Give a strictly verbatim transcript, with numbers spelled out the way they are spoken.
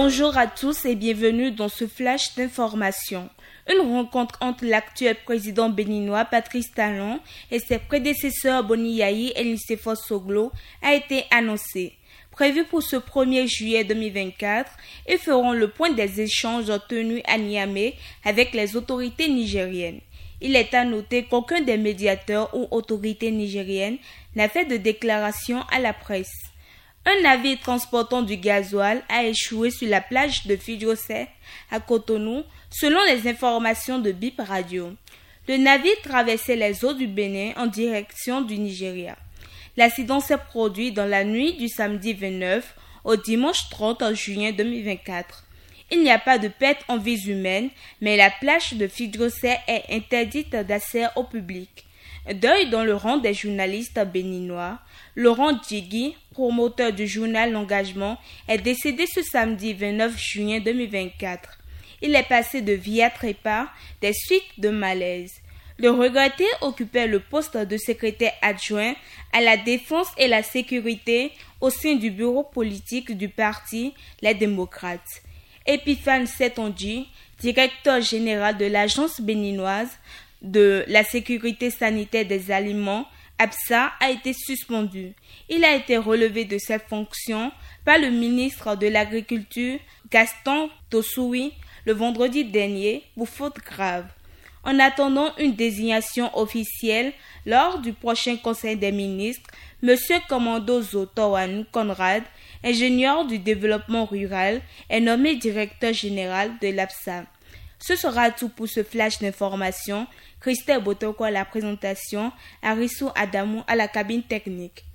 Bonjour à tous et bienvenue dans ce flash d'information. Une rencontre entre l'actuel président béninois Patrice Talon et ses prédécesseurs Boni Yayi et Nicéphore Soglo a été annoncée. Prévue pour ce premier juillet deux mille vingt-quatre, ils feront le point des échanges tenus à Niamey avec les autorités nigériennes. Il est à noter qu'aucun des médiateurs ou autorités nigériennes n'a fait de déclaration à la presse. Un navire transportant du gasoil a échoué sur la plage de Fidjosé à Cotonou, selon les informations de B I P Radio. Le navire traversait les eaux du Bénin en direction du Nigeria. L'accident s'est produit dans la nuit du samedi vingt-neuf au dimanche trente juin deux mille vingt-quatre. Il n'y a pas de perte en vies humaines, mais la plage de Fidjosé est interdite d'accès au public. Deuil dans le rang des journalistes béninois. Laurent Djigui, promoteur du journal L'Engagement, est décédé ce samedi vingt-neuf juin deux mille vingt-quatre. Il est passé de vie à trépas des suites de malaise. Le regretté occupait le poste de secrétaire adjoint à la défense et la sécurité au sein du bureau politique du parti Les Démocrates. Epiphane Setondji, directeur général de l'agence béninoise de la sécurité sanitaire des aliments, ABSA, a été suspendu. Il a été relevé de cette fonction par le ministre de l'Agriculture, Gaston Tossoui, le vendredi dernier pour faute grave. En attendant une désignation officielle lors du prochain Conseil des ministres, M. Commandozo Towan Conrad, ingénieur du développement rural, est nommé directeur général de l'ABSA. Ce sera tout pour ce flash d'information. Christelle Botoko à la présentation, Arissou Adamou à la cabine technique.